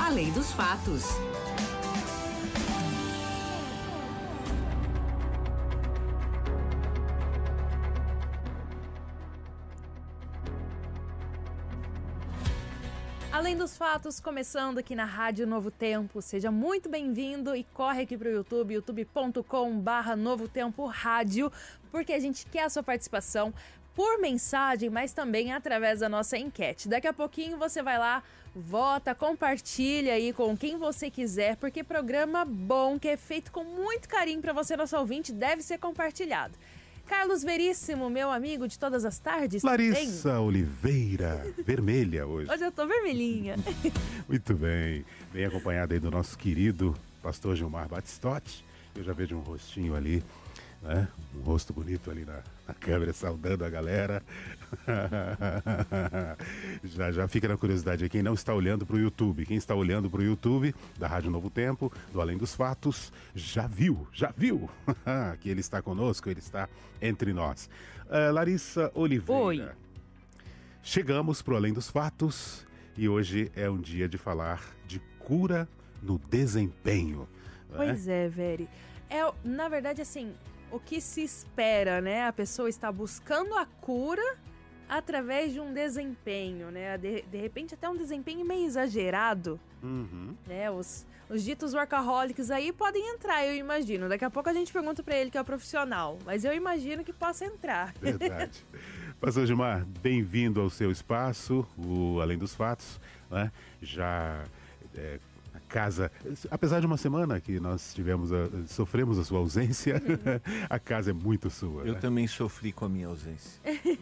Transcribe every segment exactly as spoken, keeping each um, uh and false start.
Além dos Fatos. Além dos Fatos, começando aqui na Rádio Novo Tempo. Seja muito bem-vindo e corre aqui pro YouTube, youtube ponto com barra Novo Tempo Rádio, porque a gente quer a sua participação por mensagem, mas também através da nossa enquete. Daqui a pouquinho você vai lá, vota, compartilha aí com quem você quiser, porque programa bom, que é feito com muito carinho para você, nosso ouvinte, deve ser compartilhado. Carlos Veríssimo, meu amigo de todas as tardes. Larissa bem? Oliveira, vermelha hoje. Hoje eu tô vermelhinha. Muito bem, bem acompanhado aí do nosso querido pastor Gilmar Batistotti. Eu já vejo um rostinho ali, né? Um rosto bonito ali na, na câmera, saudando a galera. já, já fica na curiosidade aí, quem não está olhando para o YouTube, quem está olhando para o YouTube da Rádio Novo Tempo, do Além dos Fatos, já viu, já viu que ele está conosco, ele está entre nós. Uh, Larissa Oliveira. Oi. Chegamos para o Além dos Fatos e hoje é um dia de falar de cura no desempenho. Pois né? é, Veri. É, na verdade, assim, o que se espera, né? A pessoa está buscando a cura através de um desempenho, né? De, de repente até um desempenho meio exagerado, Uhum. né? Os, os ditos workaholics aí podem entrar, eu imagino. Daqui a pouco a gente pergunta para ele que é o profissional, mas eu imagino que possa entrar. Verdade. Pastor Gilmar, bem-vindo ao seu espaço, o Além dos Fatos, né? Já... É, a casa, apesar de uma semana que nós tivemos a, sofremos a sua ausência, uhum. a casa é muito sua. Eu né? também sofri com a minha ausência.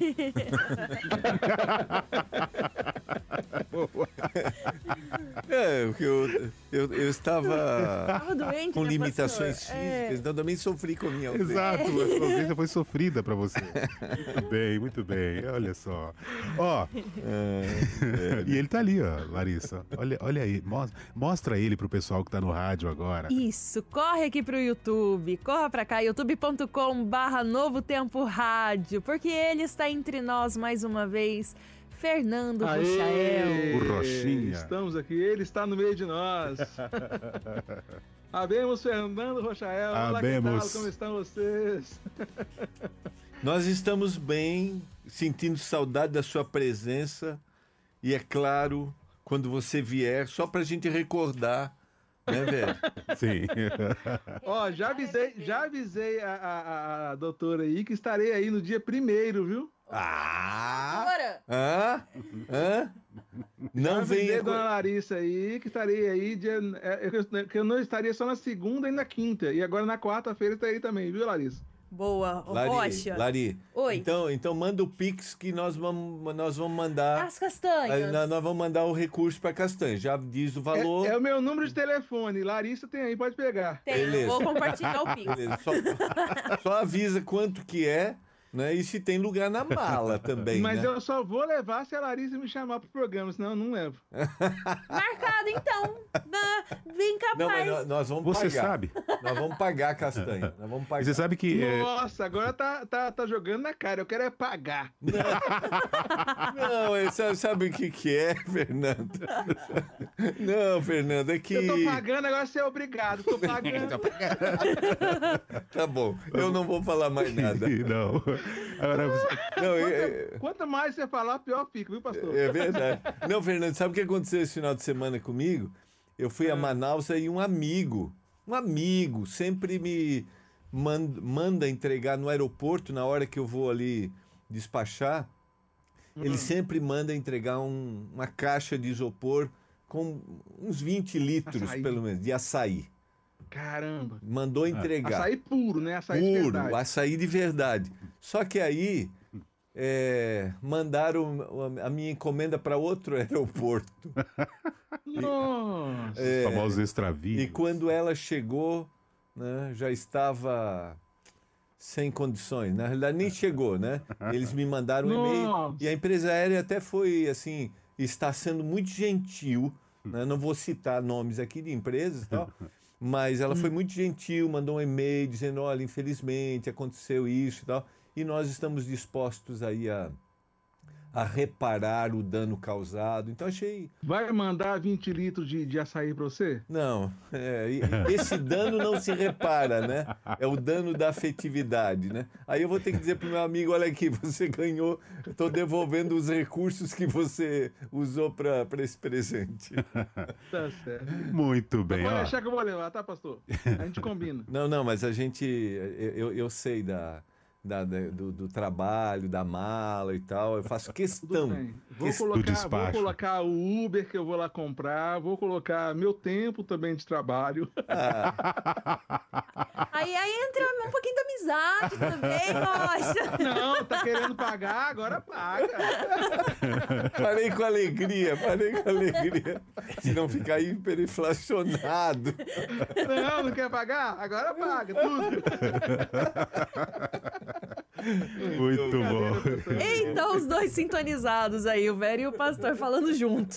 é, porque eu, eu, eu estava doente, com né, limitações pastor? físicas, é. então também sofri com a minha ausência. Exato, a sua ausência foi sofrida para você. Muito bem, muito bem, olha só. Ó, é, é. E ele tá ali, ó, Larissa, olha, olha aí, mostra, mostra ele pro pessoal que tá no rádio agora. Isso, corre aqui pro YouTube, corra pra cá, youtube ponto com barra Novo Tempo Rádio, porque ele está entre nós mais uma vez, Fernando Rochael. O Rochinha. Estamos aqui, ele está no meio de nós. Habemos Fernando Rochael. Olá, que tal? Como estão vocês? Nós estamos bem, sentindo saudade da sua presença e, é claro, quando você vier, só pra gente recordar, né, velho? Sim. Ó, já avisei, já avisei a, a, a doutora aí que estarei aí no dia primeiro, viu? Ah! Doutora! Hã? Hã? Não já venha... dona Larissa aí, que estarei aí, dia, é, eu, que eu não estaria só na segunda e na quinta, e agora na quarta-feira estarei também, viu, Larissa? Boa, Lari, Rocha. Lari. Oi. Então, então manda o Pix que nós vamos, nós vamos mandar. As castanhas. Nós, nós vamos mandar o recurso para castanha. Já diz o valor. É, é o meu número de telefone. Larissa tem aí, pode pegar. Tem, Beleza. vou compartilhar o Pix. Beleza. Só, só avisa quanto que é, né? E se tem lugar na mala também. Mas né? eu só vou levar se a Larissa me chamar pro programa, senão eu não levo. Marcado, então. Vem capaz. Não, mas nós, nós vamos Você pagar. sabe? Nós vamos pagar a castanha. Nós vamos pagar. E você sabe que... é, Nossa, agora tá, tá, tá jogando na cara. Eu quero é pagar. Não, sabe, sabe o que que é, Fernando? Não, Fernando, é que... Eu tô pagando, agora você é obrigado. Tô pagando. Tá bom, eu não vou falar mais nada. Não. Agora, Não, Quanto, é, quanto mais você falar, pior fica, viu, pastor? é verdade. Não, Fernando, sabe o que aconteceu esse final de semana comigo? Eu fui a Manaus e um amigo, um amigo, sempre me manda, manda entregar no aeroporto na hora que eu vou ali despachar. Ele Uhum. sempre manda entregar um, uma caixa de isopor com uns vinte litros, Açaí. pelo menos, de açaí. Caramba. Mandou entregar. Açaí puro, né? Açaí de Puro, verdade. açaí de verdade. Só que aí é, mandaram a minha encomenda para outro aeroporto. Nossa. É, os famosos extravinhos. e quando ela chegou, né, já estava sem condições. Na realidade, nem chegou, né? Eles me mandaram um e-mail. Nossa. E a empresa aérea até foi, assim, está sendo muito gentil. Né? Não vou citar nomes aqui de empresas e tal. Mas ela foi muito gentil, mandou um e-mail dizendo, olha, infelizmente aconteceu isso e tal, e nós estamos dispostos aí a, a reparar o dano causado. Então achei... Vai mandar vinte litros de, de açaí para você? Não, é, esse dano não se repara, né? É o dano da afetividade, né? Aí eu vou ter que dizer pro meu amigo, olha aqui, você ganhou, eu estou devolvendo os recursos que você usou para esse presente. Tá certo. Muito bem, Pode ó. deixar que eu vou levar, tá, pastor? A gente combina. Não, não, mas a gente, eu, eu sei da... Da, da, do, do trabalho, da mala e tal. Eu faço Tudo questão. bem. Vou Questão do colocar, vou despacho. colocar o Uber que eu vou lá comprar, vou colocar meu tempo também de trabalho. Aí, aí entra um pouquinho da amizade também, Rocha. Não, tá querendo pagar? Agora paga. Parei com alegria, parei com alegria. Se não ficar hiperinflacionado. Não, não quer pagar? Agora paga, tudo. Muito bom. Então, os dois sintonizados aí, o Vério e o pastor falando juntos.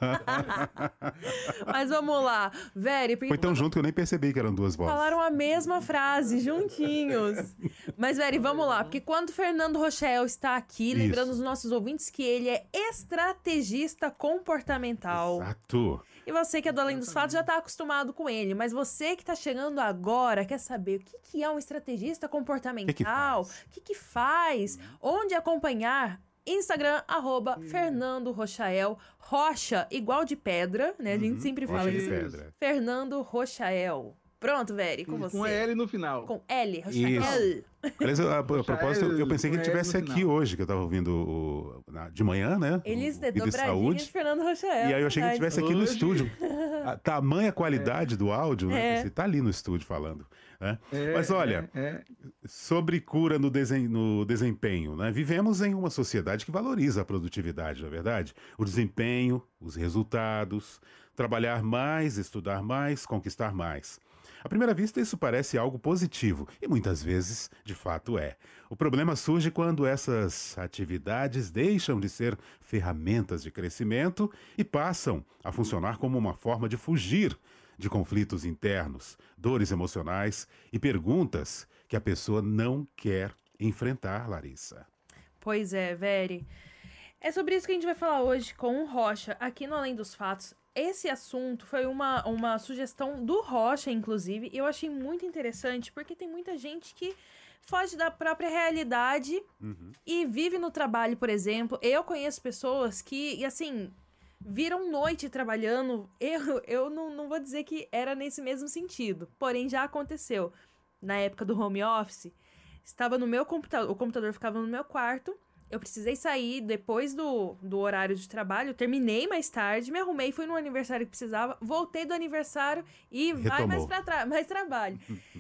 Mas vamos lá. Vério, porque Foi tão junto que eu nem percebi que eram duas vozes. falaram a mesma frase, juntinhos. Mas, Vério, vamos lá. Porque quando o Fernando Rochel está aqui, Isso. lembrando os nossos ouvintes que ele é estrategista comportamental. Exato. E você que é do Além dos Fatos já está acostumado com ele. Mas você que está chegando agora quer saber o que, que é um estrategista comportamental? Que que faz? O que, que faz? Onde acompanhar? Instagram, arroba Fernando Rochael. Rocha, igual de pedra, né? A gente sempre fala Rocha de isso. pedra. Fernando Rochael. Pronto, Veri, com você. Com L no final. Com L, Rochael. Aliás, a, a, a propósito, eu pensei que ele Com L estivesse no aqui final. hoje, que eu estava ouvindo o, na- de manhã, né? Eles o é Vida e dobradinha Saúde. de Fernando Rochael. E aí eu achei que ele verdade. estivesse aqui no Hoje- estúdio. A tamanha qualidade do áudio, né? É. Você tá ali no estúdio falando. Né? É, Mas olha, é, é. sobre cura no, desen- no desempenho, né? Vivemos em uma sociedade que valoriza a produtividade, na é verdade? O desempenho, os resultados, trabalhar mais, estudar mais, conquistar mais. À primeira vista, isso parece algo positivo, e muitas vezes, de fato, é. O problema surge quando essas atividades deixam de ser ferramentas de crescimento e passam a funcionar como uma forma de fugir de conflitos internos, dores emocionais e perguntas que a pessoa não quer enfrentar, Larissa. Pois é, Veri. É sobre isso que a gente vai falar hoje com o Rocha, aqui no Além dos Fatos. Esse assunto foi uma, uma sugestão do Rocha, inclusive, e eu achei muito interessante, porque tem muita gente que foge da própria realidade e vive no trabalho, por exemplo. Eu conheço pessoas que, e assim, viram noite trabalhando. Eu, eu não, não vou dizer que era nesse mesmo sentido, porém já aconteceu. Na época do home office, estava no meu computador, o computador ficava no meu quarto. Eu precisei sair depois do, do horário de trabalho, terminei mais tarde, me arrumei, fui no aniversário que precisava, voltei do aniversário e vai Retomou. mais, pra tra- mais trabalho.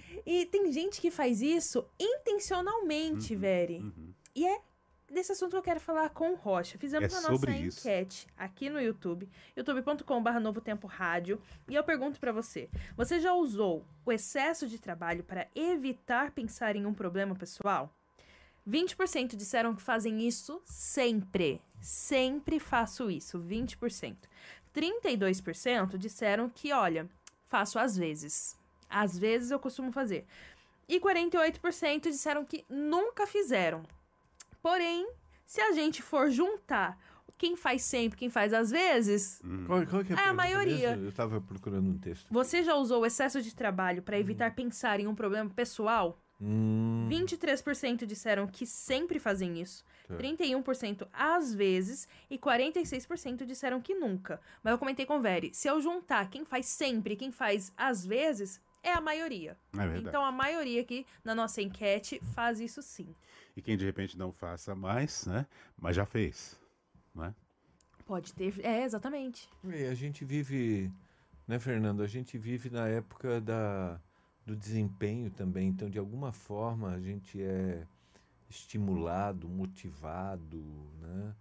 E tem gente que faz isso intencionalmente, Veri. E é desse assunto que eu quero falar com o Rocha. Fizemos É a nossa sobre isso. enquete aqui no YouTube, youtube ponto com barra Novo Tempo Rádio, e eu pergunto pra você, você já usou o excesso de trabalho para evitar pensar em um problema pessoal? vinte por cento disseram que fazem isso sempre. Sempre faço isso, vinte por cento. trinta e dois por cento disseram que, olha, faço às vezes. Às vezes eu costumo fazer. E quarenta e oito por cento disseram que nunca fizeram. Porém, se a gente for juntar quem faz sempre, quem faz às vezes, Qual, qual que é a, É a pergunta maioria. mesmo? Eu estava procurando um texto. você já usou o excesso de trabalho para evitar pensar em um problema pessoal? Hum, vinte e três por cento disseram que sempre fazem isso, Tá. trinta e um por cento às vezes e quarenta e seis por cento disseram que nunca. Mas eu comentei com o Veri, se eu juntar quem faz sempre e quem faz às vezes, é a maioria. É verdade. Então a maioria aqui na nossa enquete faz isso sim. E quem de repente não faça mais, né? Mas já fez, né? Pode ter. É, exatamente. e a gente vive, né, Fernando? A gente vive na época da, do desempenho também. Então, de alguma forma, a gente é estimulado, motivado, né?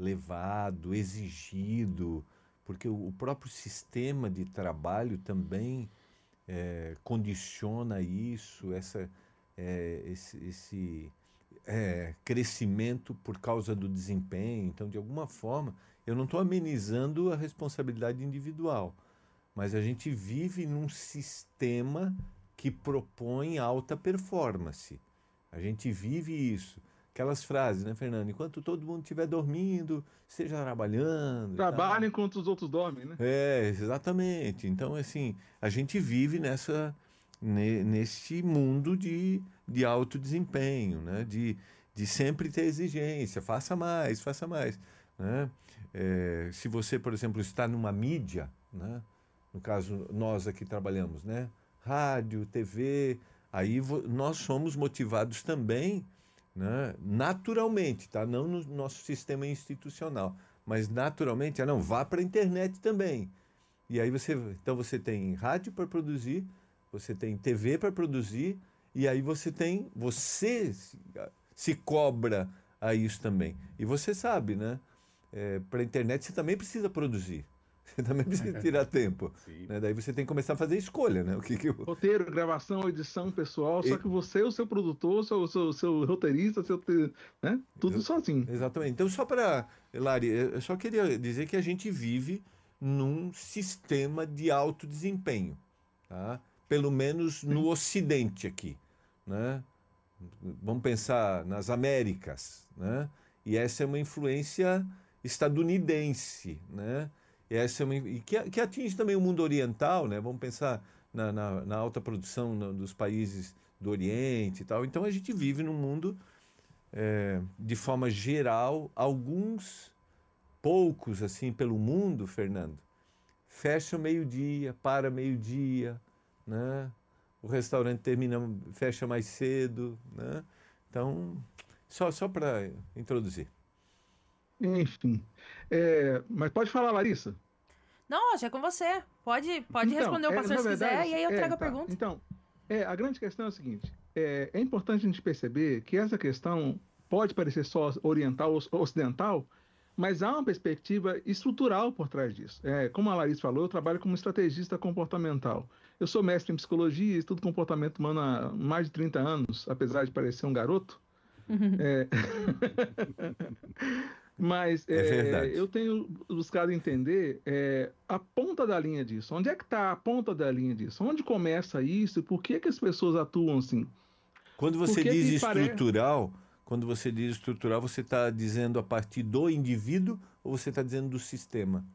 Levado, exigido, porque o, o próprio sistema de trabalho também é, condiciona isso, essa, é, esse, esse é, crescimento por causa do desempenho. Então, de alguma forma, eu não estou amenizando a responsabilidade individual, mas a gente vive num sistema que propõe alta performance. A gente vive isso. aquelas frases, né, Fernando? Enquanto todo mundo estiver dormindo, esteja trabalhando. Trabalha enquanto os outros dormem, né? É, exatamente. Então, assim, a gente vive nessa, ne, nesse mundo de, de alto desempenho, né? De, de sempre ter exigência, faça mais, faça mais, né? É, se você, por exemplo, está numa mídia, né? No caso, nós aqui trabalhamos, né? Rádio, T V, aí nós somos motivados também, né? Naturalmente, tá? Não no nosso sistema institucional, mas naturalmente, ah, não, vá para a internet também. E aí você, então você tem rádio para produzir, você tem T V para produzir, e aí você tem, você se, se cobra a isso também. E você sabe, né? É, para a internet você também precisa produzir. Você também precisa tirar tempo. Né? Daí você tem que começar a fazer escolha, né? O que que eu... Roteiro, gravação, edição pessoal, E- só que você é o seu produtor, o seu, seu, seu roteirista, seu, te- né? Tudo Exa- sozinho. Exatamente. Então, só para... Lari, eu só queria dizer que a gente vive num sistema de alto desempenho, tá? Pelo menos no Ocidente aqui, né? Vamos pensar nas Américas, né? E essa é uma influência estadunidense, né? E essa é uma, e que, que atinge também o mundo oriental, né? Vamos pensar na, na, na alta produção no- dos países do Oriente e tal. Então a gente vive num mundo, é, de forma geral, alguns poucos assim pelo mundo, Fernando, fecha meio-dia, para meio-dia, né? O restaurante termina, fecha mais cedo, né? Então, só, só para introduzir. Enfim. É, mas pode falar, Larissa. Não, já é com você. Pode, pode Então, responder o é, pastor na se quiser, verdade, e aí eu é, trago a tá. pergunta. Então, é, a grande questão é o seguinte: é, é importante a gente perceber que essa questão pode parecer só oriental ou ocidental, mas há uma perspectiva estrutural por trás disso. É, como a Larissa falou, eu trabalho como estrategista comportamental. Eu sou mestre em psicologia e estudo comportamento humano há mais de trinta anos, apesar de parecer um garoto. É, Mas É é, verdade. eu tenho buscado entender é, a ponta da linha disso. Onde é que está a ponta da linha disso? Onde começa isso e por que que as pessoas atuam assim? Quando Por você que diz que parece... estrutural, quando você diz estrutural, você está dizendo a partir do indivíduo ou você está dizendo do sistema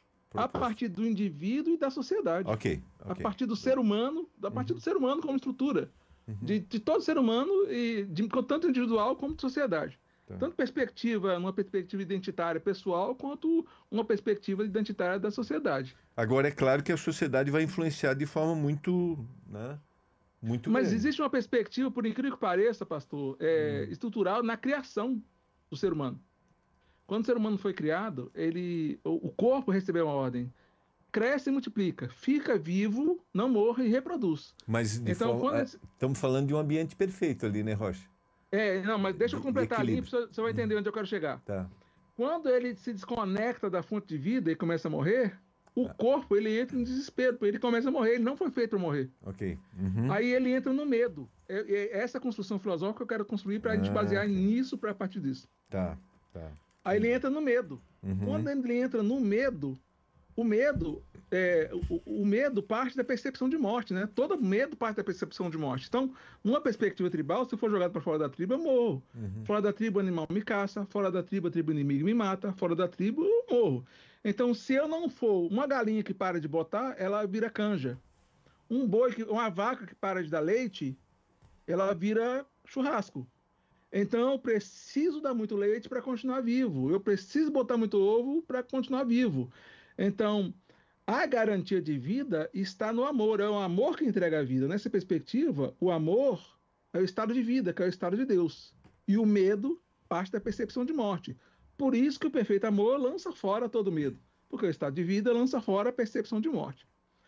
A proposto? partir do indivíduo e da sociedade. Ok, A ok. partir do ser humano, a partir do ser humano como estrutura. De, de todo ser humano, e de, tanto individual como de sociedade. Tá. Tanto perspectiva, uma perspectiva identitária pessoal, quanto uma perspectiva identitária da sociedade. Agora, é claro que a sociedade vai influenciar de forma muito, né, muito Mas grande. existe uma perspectiva, por incrível que pareça, pastor, é, estrutural na criação do ser humano. Quando o ser humano foi criado, ele, o o corpo recebeu uma ordem. Cresce e multiplica, fica vivo, não morre e reproduz. Mas de Então, forma, quando é, esse- estamos falando de um ambiente perfeito ali, né, Rocha? É, não, mas deixa eu De- completar de ali, equilíbrio. você você vai entender onde eu quero chegar. Tá. Quando ele se desconecta da fonte de vida e começa a morrer, o corpo ele entra em desespero, porque ele começa a morrer, ele não foi feito para morrer. Ok. Uhum. Aí ele entra no medo. É, é essa construção filosófica que eu quero construir para a gente Ah, basear ok. nisso para a partir disso. Tá, tá. Aí ele entra no medo. Uhum. Quando ele entra no medo, o medo, é, o, o medo parte da percepção de morte, né? Todo medo parte da percepção de morte. Então, numa perspectiva tribal, se eu for jogado para fora da tribo, eu morro. Uhum. Fora da tribo, o animal me caça. Fora da tribo, a tribo inimiga me mata. Fora da tribo, eu morro. Então, se eu não for uma galinha que para de botar, ela vira canja. Um boi, que, uma vaca que para de dar leite, ela vira churrasco. Então, eu preciso dar muito leite para continuar vivo. Eu preciso botar muito ovo para continuar vivo. Então, a garantia de vida está no amor. É o amor que entrega a vida. Nessa perspectiva, o amor é o estado de vida, que é o estado de Deus. E o medo parte da percepção de morte. Por isso que o perfeito amor lança fora todo medo. Porque o estado de vida lança fora a percepção de morte.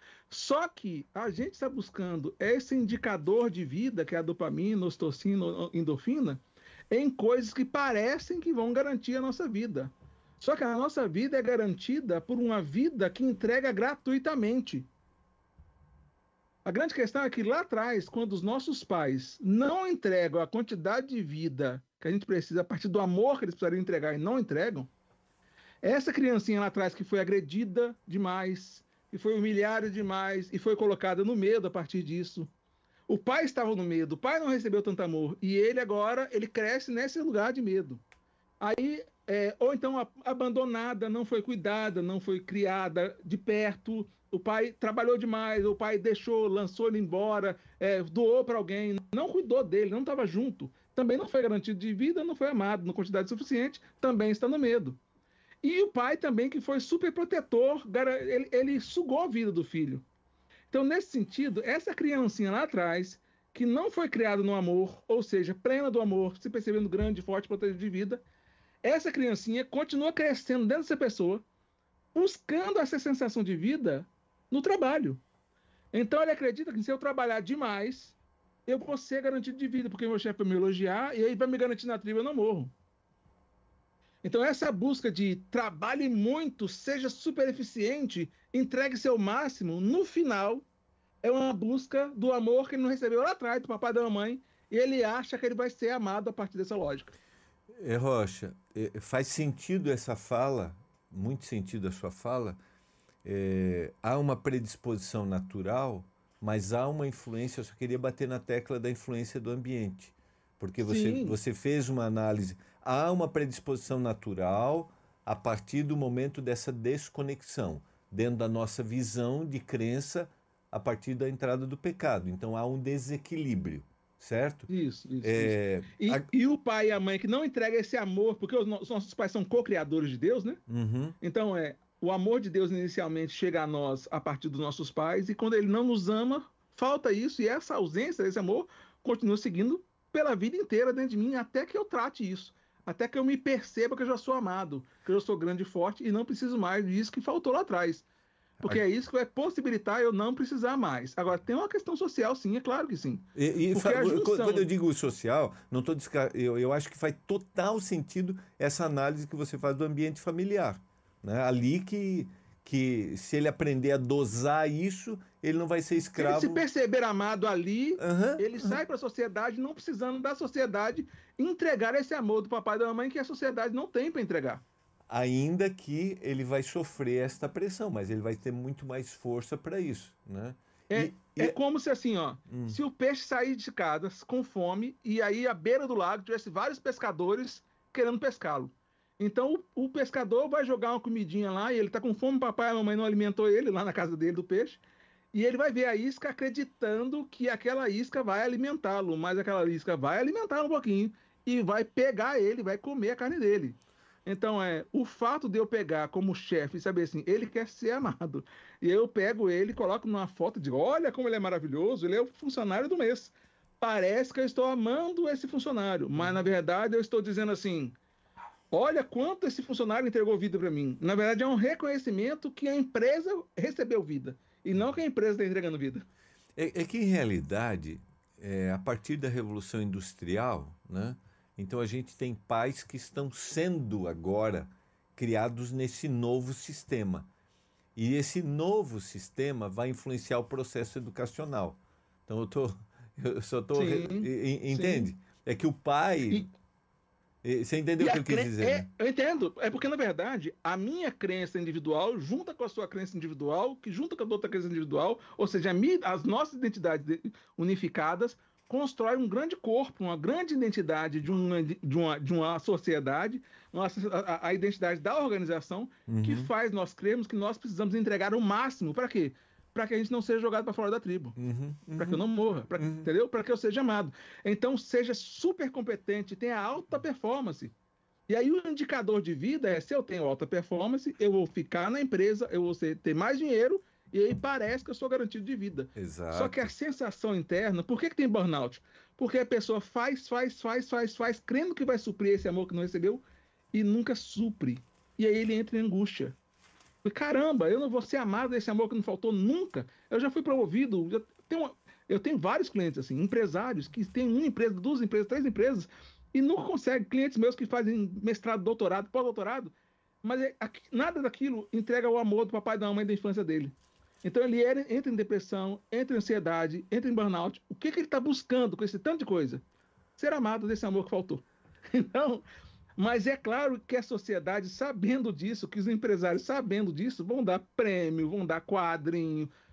Só que a gente está buscando esse indicador de vida, que é a dopamina, ocitocina, endorfina, em coisas que parecem que vão garantir a nossa vida. Só que a nossa vida é garantida por uma vida que entrega gratuitamente. A grande questão é que lá atrás, quando os nossos pais não entregam a quantidade de vida que a gente precisa a partir do amor que eles precisariam entregar e não entregam, essa criancinha lá atrás que foi agredida demais, que foi humilhada demais e foi colocada no medo a partir disso, O pai estava no medo, o pai não recebeu tanto amor, e ele agora, ele cresce nesse lugar de medo. Aí, é, ou então a, abandonada, não foi cuidada, não foi criada de perto, o pai trabalhou demais, o pai deixou, lançou ele embora, é, doou para alguém, não cuidou dele, não estava junto, também não foi garantido de vida, não foi amado na quantidade suficiente, também está no medo. E o pai também, que foi super protetor, ele, ele sugou a vida do filho. Então, nesse sentido, essa criancinha lá atrás, que não foi criada no amor, ou seja, plena do amor, se percebendo grande, forte, protegida de vida, essa criancinha continua crescendo dentro dessa pessoa, buscando essa sensação de vida no trabalho. Então, ele acredita que se eu trabalhar demais, eu vou ser garantido de vida, porque meu chefe vai me elogiar e aí vai me garantir na tribo, eu não morro. Então, essa busca de trabalhe muito, seja super eficiente, entregue seu máximo, no final, é uma busca do amor que ele não recebeu lá atrás, do papai e da mamãe, e ele acha que ele vai ser amado a partir dessa lógica. É, Rocha, é, faz sentido essa fala, muito sentido a sua fala. É, há uma predisposição natural, mas há uma influência, eu só queria bater na tecla da influência do ambiente, porque você, você fez uma análise. Há uma predisposição natural a partir do momento dessa desconexão, dentro da nossa visão de crença a partir da entrada do pecado. Então há um desequilíbrio, certo? Isso, isso. É... isso. E, a... e o pai e a mãe que não entregam esse amor, porque os nossos pais são co-criadores de Deus, né? Uhum. Então é, o amor de Deus inicialmente chega a nós a partir dos nossos pais, e quando ele não nos ama, falta isso, e essa ausência desse amor continua seguindo pela vida inteira dentro de mim, até que eu trate isso. Até que eu me perceba que eu já sou amado, que eu sou grande e forte e não preciso mais disso que faltou lá atrás. Porque é isso que vai possibilitar eu não precisar mais. Agora, tem uma questão social, sim, é claro que sim. E, e junção... Quando eu digo social, não tô descar... eu, eu acho que faz total sentido essa análise que você faz do ambiente familiar. Né? Ali que, que, se ele aprender a dosar isso, ele não vai ser escravo. Se ele se perceber amado ali, uhum, ele uhum. sai para a sociedade não precisando da sociedade entregar esse amor do papai e da mamãe que a sociedade não tem para entregar. Ainda que ele vai sofrer esta pressão, mas ele vai ter muito mais força para isso, né? É, e, é e... como se assim, ó, hum. se o peixe sair de casa com fome e aí à beira do lago tivesse vários pescadores querendo pescá-lo. Então o, o pescador vai jogar uma comidinha lá e ele tá com fome, o papai e a mamãe não alimentou ele lá na casa dele do peixe. E ele vai ver a isca acreditando que aquela isca vai alimentá-lo, mas aquela isca vai alimentá-lo um pouquinho e vai pegar ele, vai comer a carne dele. Então, é, o fato de eu pegar como chefe e saber assim, ele quer ser amado. E eu pego ele, coloco numa foto e digo, olha como ele é maravilhoso, ele é o funcionário do mês. Parece que eu estou amando esse funcionário, mas na verdade eu estou dizendo assim, olha quanto esse funcionário entregou vida para mim. Na verdade é um reconhecimento que a empresa recebeu vida, e não que a empresa está entregando vida. É, é que, em realidade, é, a partir da Revolução Industrial, né? Então a gente tem pais que estão sendo agora criados nesse novo sistema. E esse novo sistema vai influenciar o processo educacional. Então eu, tô, eu só estou... Entende? Sim. É que o pai... E... Você entendeu o que eu quis cre... dizer? É, né? Eu entendo. É porque, na verdade, a minha crença individual junta com a sua crença individual, que junta com a outra crença individual, ou seja, a minha, as nossas identidades unificadas constrói um grande corpo, uma grande identidade de uma, de uma, de uma sociedade, uma, a, a identidade da organização, uhum. que faz nós crermos que nós precisamos entregar o máximo. Para quê? Para que a gente não seja jogado para fora da tribo. Uhum. Uhum. Para que eu não morra. Pra, uhum. Entendeu? Para que eu seja amado. Então, seja super competente, tenha alta performance. E aí o indicador de vida é, se eu tenho alta performance, eu vou ficar na empresa, eu vou ter mais dinheiro, e aí parece que eu sou garantido de vida. Exato. Só que a sensação interna... Por que que tem burnout? Porque a pessoa faz, faz, faz, faz, faz, crendo que vai suprir esse amor que não recebeu e nunca supre. E aí ele entra em angústia. Caramba, eu não vou ser amado desse amor que não faltou nunca. Eu já fui promovido. Eu tenho, uma, eu tenho vários clientes, assim, empresários que têm uma empresa, duas empresas, três empresas e nunca conseguem. Clientes meus que fazem mestrado, doutorado, pós-doutorado, mas é, nada daquilo entrega o amor do papai e da mamãe da infância dele. Então ele entra em depressão, entra em ansiedade, entra em burnout. O que, que ele está buscando com esse tanto de coisa? Ser amado desse amor que faltou. Então, mas é claro que a sociedade, sabendo disso, que os empresários sabendo disso, vão dar prêmio, vão dar quadrinho,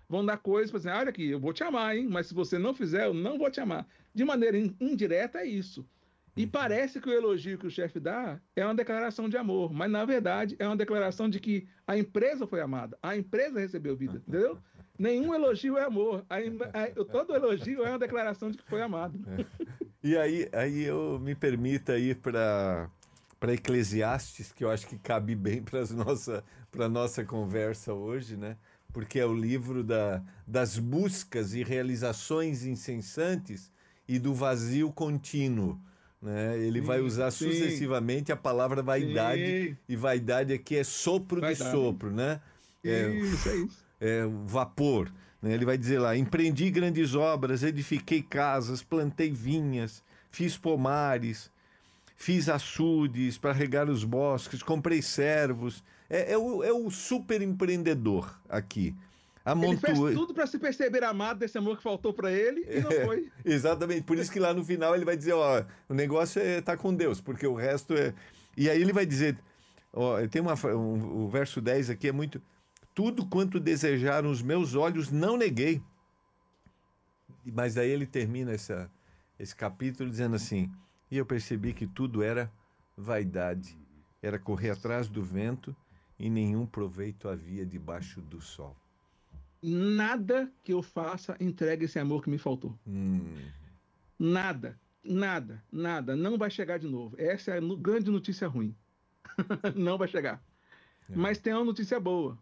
vão dar coisas para dizer, olha aqui, eu vou te amar, hein? Mas se você não fizer, eu não vou te amar. De maneira indireta, é isso. E parece que o elogio que o chefe dá é uma declaração de amor, mas na verdade é uma declaração de que a empresa foi amada, a empresa recebeu vida, entendeu? Nenhum elogio é amor, a, a, todo elogio é uma declaração de que foi amado. E aí, aí eu me permita ir para para Eclesiastes, que eu acho que cabe bem para nossa para nossa conversa hoje, né? Porque é o livro da, das buscas e realizações incessantes e do vazio contínuo. Né? Ele sim, vai usar sim. sucessivamente a palavra vaidade, sim. e vaidade aqui é sopro vaidade. de sopro, né? É, isso, é isso. É vapor. Né? Ele vai dizer lá, empreendi grandes obras, edifiquei casas, plantei vinhas, fiz pomares, fiz açudes para regar os bosques, comprei servos. É, é, o, é o super empreendedor aqui. Amontou... Ele fez tudo para se perceber amado desse amor que faltou para ele e não é, foi. Exatamente. Por isso que lá no final ele vai dizer, ó, o negócio é tá com Deus, porque o resto é... E aí ele vai dizer, ó, tem uma, um, o verso dez aqui é muito... Tudo quanto desejaram os meus olhos não neguei. Mas aí ele termina essa, esse capítulo dizendo assim, e eu percebi que tudo era vaidade, era correr atrás do vento e nenhum proveito havia debaixo do sol. Nada que eu faça entregue esse amor que me faltou. Hum. Nada, nada, nada. Não vai chegar de novo. Essa é a grande notícia ruim. Não vai chegar. É. Mas tem uma notícia boa.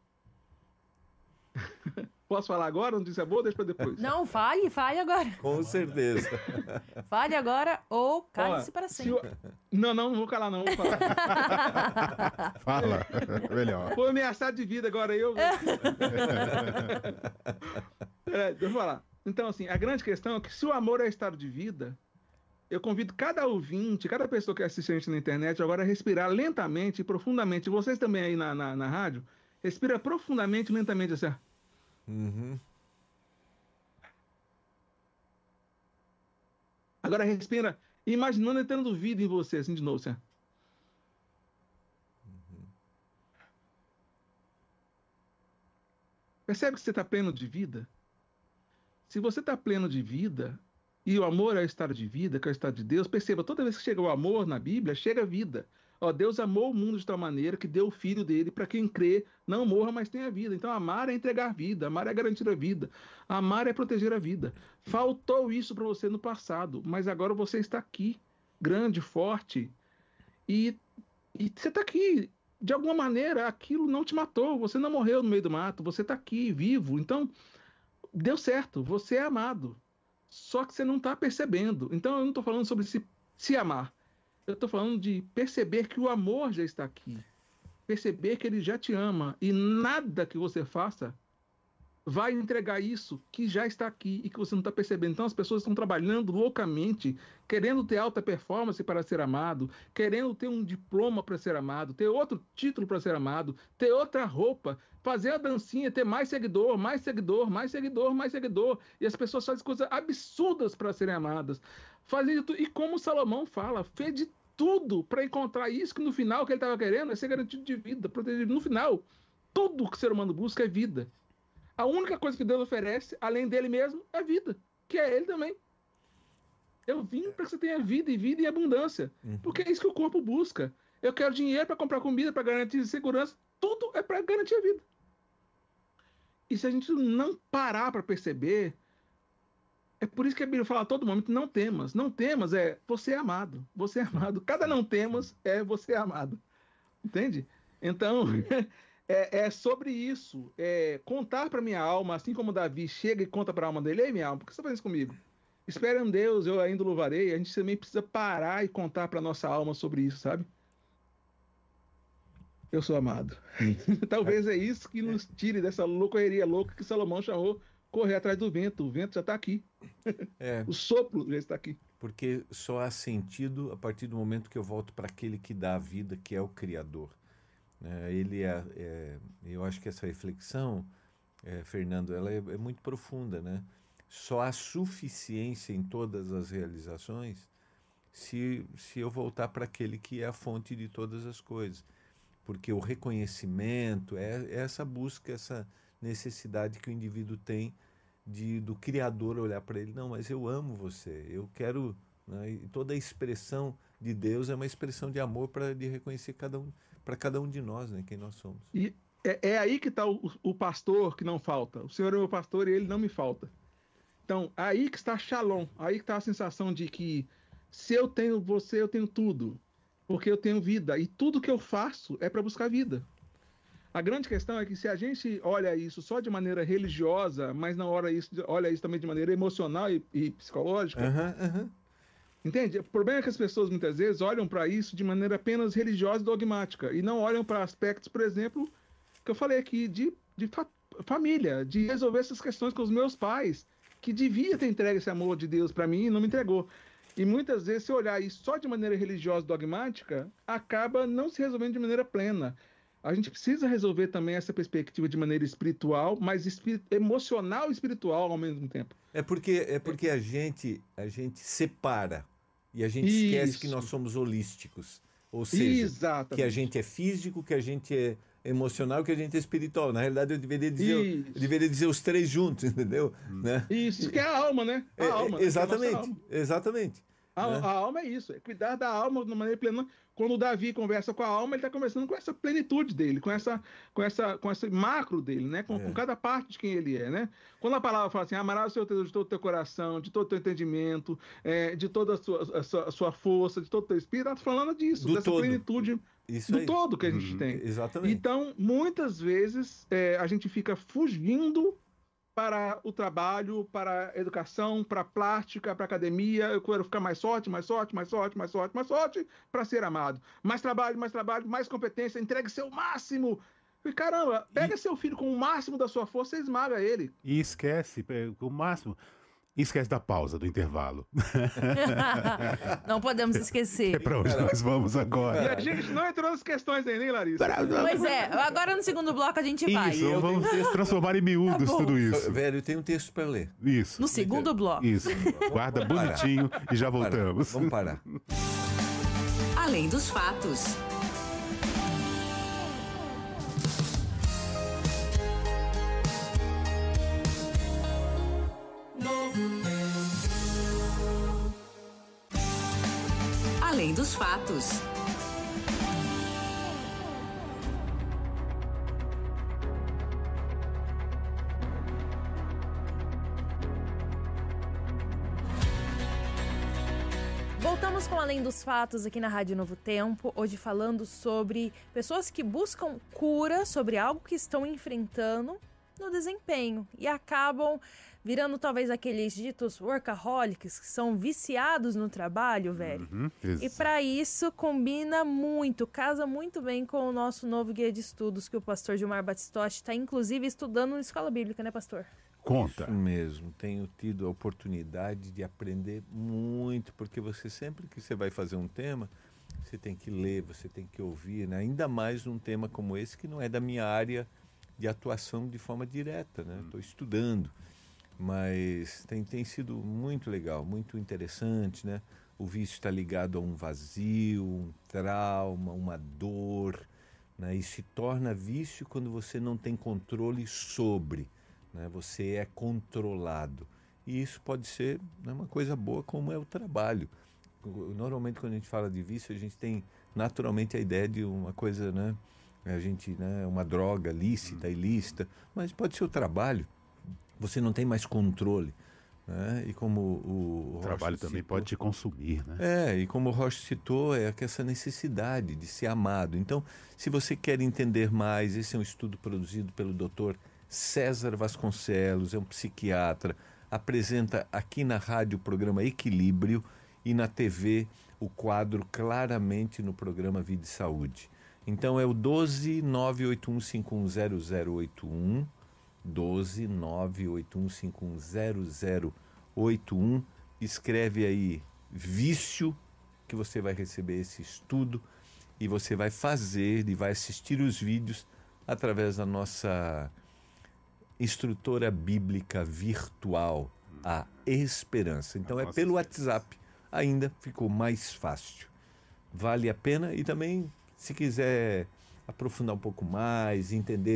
Posso falar agora? Notícia boa ou deixa para depois? Não, fale, fale agora. Com certeza. Fale agora ou cale-se para sempre. Eu... Não, não, não vou calar não. Vou falar. Fala, melhor. Foi ameaçado de vida agora eu. É, deixa eu falar. Então, assim, a grande questão é que se o amor é estado de vida, eu convido cada ouvinte, cada pessoa que assiste a gente na internet agora a respirar lentamente e profundamente. Vocês também aí na, na, na rádio, respira profundamente e lentamente assim. Uhum. Agora respira, imaginando entrando vida em você, assim de novo, assim. Uhum. Percebe que você está pleno de vida? Se você está pleno de vida, e o amor é o estado de vida, que é o estado de Deus, perceba, toda vez que chega o amor na Bíblia, chega a vida. Ó, Deus amou o mundo de tal maneira que deu o Filho dele para quem crê não morra, mas tenha vida. Então, amar é entregar vida, amar é garantir a vida, amar é proteger a vida. Faltou isso para você no passado, mas agora você está aqui, grande, forte, e, e você está aqui. De alguma maneira, aquilo não te matou, você não morreu no meio do mato, você está aqui, vivo. Então, deu certo, você é amado. Só que você não está percebendo. Então, eu não estou falando sobre se, se amar. Eu estou falando de perceber que o amor já está aqui. Perceber que ele já te ama. E nada que você faça vai entregar isso que já está aqui e que você não está percebendo. Então as pessoas estão trabalhando loucamente, querendo ter alta performance para ser amado, querendo ter um diploma para ser amado, ter outro título para ser amado, ter outra roupa, fazer a dancinha, ter mais seguidor, mais seguidor, mais seguidor, mais seguidor. E as pessoas fazem coisas absurdas para serem amadas. Fazem tudo. E como Salomão fala, fez de tudo para encontrar isso que no final que ele estava querendo é ser garantido de vida, protegido. No final, tudo que o ser humano busca é vida. A única coisa que Deus oferece, além dele mesmo, é vida, que é ele também. Eu vim para que você tenha vida e vida em abundância, uhum. Porque é isso que o corpo busca. Eu quero dinheiro para comprar comida, para garantir segurança, tudo é para garantir a vida. E se a gente não parar para perceber, é por isso que a Bíblia fala a todo momento, não temas. Não temas é você é amado, você é amado. Cada não temas é você é amado. Entende? Então... É, é sobre isso, é contar para minha alma, assim como Davi chega e conta para a alma dele, ei minha alma, por que você faz isso comigo? Espere em Deus, eu ainda louvarei. A gente também precisa parar e contar para nossa alma sobre isso, sabe? Eu sou amado. Talvez é isso que nos tire dessa loucoeria louca que Salomão chamou correr atrás do vento. O vento já está aqui. É. O sopro já está aqui. Porque só há sentido a partir do momento que eu volto para aquele que dá a vida, que é o Criador. É, ele é, é, eu acho que essa reflexão, é, Fernando, ela é, é muito profunda, né? Só há suficiência em todas as realizações se, se eu voltar para aquele que é a fonte de todas as coisas. Porque o reconhecimento, é, é essa busca, essa necessidade que o indivíduo tem de, do Criador olhar para ele. Não, mas eu amo você, eu quero... Né? E toda a expressão de Deus é uma expressão de amor para de reconhecer cada um, para cada um de nós, né? Quem nós somos. E é, é aí que está o, o pastor que não falta. O Senhor é meu pastor e ele não me falta. Então, aí que está Shalom, aí que está a sensação de que se eu tenho você, eu tenho tudo, porque eu tenho vida, e tudo que eu faço é para buscar vida. A grande questão é que se a gente olha isso só de maneira religiosa, mas não olha isso, olha isso também de maneira emocional e, e psicológica, Uhum, uhum. entende? O problema é que as pessoas muitas vezes olham para isso de maneira apenas religiosa e dogmática, e não olham para aspectos, por exemplo, que eu falei aqui, de, de fa família, de resolver essas questões com os meus pais, que devia ter entregue esse amor de Deus para mim e não me entregou. E muitas vezes, se olhar isso só de maneira religiosa e dogmática, acaba não se resolvendo de maneira plena. A gente precisa resolver também essa perspectiva de maneira espiritual, mas espir emocional e espiritual ao mesmo tempo. É porque, é porque a, gente, a gente separa e a gente esquece Isso. que nós somos holísticos. Ou seja, Exatamente. que a gente é físico, que a gente é emocional, que a gente é espiritual. Na realidade, eu deveria dizer, eu deveria dizer os três juntos, entendeu? Hum. Né? Isso, que é a alma, né? A É, alma, é, exatamente, né? Que é a nossa alma. exatamente. A, né? a alma é isso, é cuidar da alma de maneira plena. Quando o Davi conversa com a alma, ele está conversando com essa plenitude dele, com essa, com essa, com esse macro dele, né? Com, É. com cada parte de quem ele é, né? Quando a palavra fala assim, amarás o Senhor Deus de todo o teu coração, de todo o teu entendimento, é, de toda a sua, a sua, a sua força, de todo o teu espírito, está falando disso, Do dessa todo. plenitude Isso do aí. todo que a gente Uhum. tem. Exatamente. Então, muitas vezes, é, a gente fica fugindo para o trabalho, para a educação, para a plástica, para a academia. Eu quero ficar mais sorte, mais sorte, mais sorte, mais sorte, mais sorte para ser amado. Mais trabalho, mais trabalho, mais competência, entregue seu máximo. E caramba, pega e... seu filho com o máximo da sua força e esmaga ele. E esquece, o máximo. E esquece da pausa, do intervalo. Não podemos esquecer. É para onde nós vamos agora. E a gente não entrou nas questões aí, nem, Larissa? Pois é, agora no segundo bloco a gente vai. Isso, vamos tenho... transformar em miúdos Tá tudo isso. Velho, eu tenho um texto para ler. Isso. No segundo bloco. Isso. Guarda bonitinho e já voltamos. Vamos parar. Além dos fatos. Além dos fatos. Voltamos com Além dos Fatos aqui na Rádio Novo Tempo, hoje falando sobre pessoas que buscam cura sobre algo que estão enfrentando no desempenho e acabam virando talvez aqueles ditos workaholics que são viciados no trabalho, velho. Uhum, e para isso combina muito, casa muito bem com o nosso novo guia de estudos que o pastor Gilmar Batistotti está inclusive estudando na escola bíblica, né, pastor? Conta. Isso mesmo, tenho tido a oportunidade de aprender muito, porque você sempre que você vai fazer um tema, você tem que ler, você tem que ouvir, né? Ainda mais num tema como esse que não é da minha área de atuação de forma direta, né? Estou estudando, mas tem, tem sido muito legal, muito interessante, né? O vício está ligado a um vazio, um trauma, uma dor, né? E se torna vício quando você não tem controle sobre, né? Você é controlado. E isso pode ser, né, uma coisa boa, como é o trabalho. Normalmente, quando a gente fala de vício, a gente tem naturalmente a ideia de uma coisa, né? A gente, né, uma droga lícita, ilícita, mas pode ser o trabalho. Você não tem mais controle, né? E como o, o trabalho Rocha também citou, pode te consumir, né? É, e como o Rocha citou, é essa necessidade de ser amado. Então, se você quer entender mais, esse é um estudo produzido pelo doutor César Vasconcelos, é um psiquiatra, apresenta aqui na rádio o programa Equilíbrio e na T V o quadro Claramente no programa Vida e Saúde. Então é o doze nove oito um cinco um zero zero oito um, doze nove oito um cinco um zero zero oito um, escreve aí vício, que você vai receber esse estudo e você vai fazer e vai assistir os vídeos através da nossa instrutora bíblica virtual, a Esperança. Então é pelo WhatsApp, ainda ficou mais fácil. Vale a pena e também, se quiser aprofundar um pouco mais, entender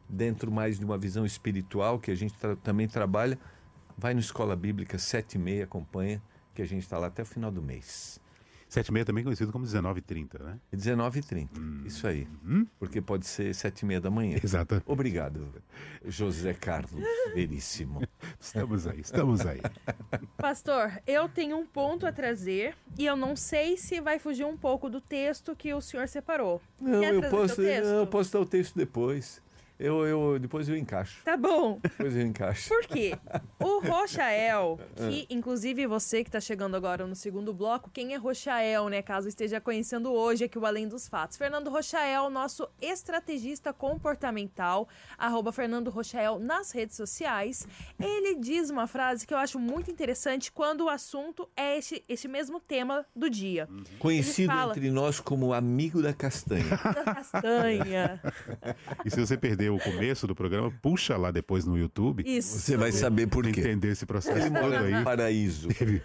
dentro mais de uma visão espiritual, que a gente tra- também trabalha, vai no Escola Bíblica, sete e meia, acompanha, que a gente está lá até o final do mês. Sete e meia também conhecido como dezenove e trinta, né? dezenove e trinta, hum. isso aí. Hum? Porque pode ser sete e meia da manhã. Exato. Obrigado, José Carlos Veríssimo. Estamos aí, estamos aí. Pastor, eu tenho um ponto a trazer e eu não sei se vai fugir um pouco do texto que o senhor separou. Não, Quer eu trazer posso, seu texto? eu posso dar o texto depois. Eu, eu, depois eu encaixo. Tá bom. Depois eu encaixo. Por quê? O Rochael, que inclusive você que está chegando agora no segundo bloco, quem é Rochael, né? Caso esteja conhecendo hoje aqui o Além dos Fatos. Fernando Rochael, nosso estrategista comportamental, arroba Fernando Rochael nas redes sociais. Ele diz uma frase que eu acho muito interessante quando o assunto é esse, esse mesmo tema do dia. Conhecido fala- entre nós como amigo da castanha. Da castanha. E se você perdeu o começo do programa, puxa lá depois no YouTube. Isso. Você vai saber por pra quê. entender esse processo Ele todo mora no aí. paraíso.